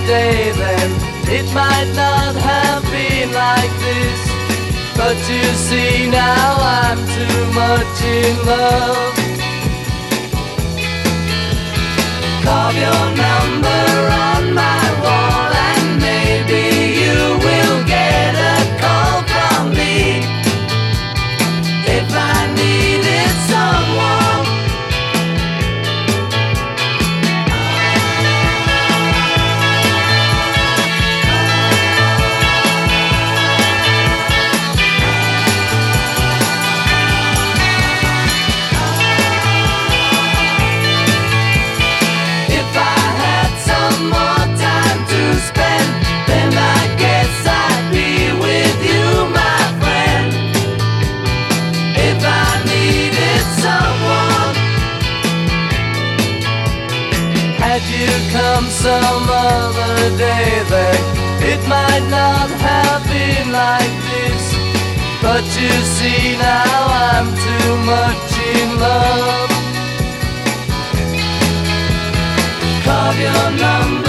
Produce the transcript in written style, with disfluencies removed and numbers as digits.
day, then it might not have been like this. But you see now I'm too much in love. Carve your number on my wall, and maybe you will get a call from me. If I needed someone, if I had some more time to spend, then I guess I'd be with you, my friend. If I needed someone, had you come some other day, then it might not have been like this. But you see now I'm too much in love. Carve your number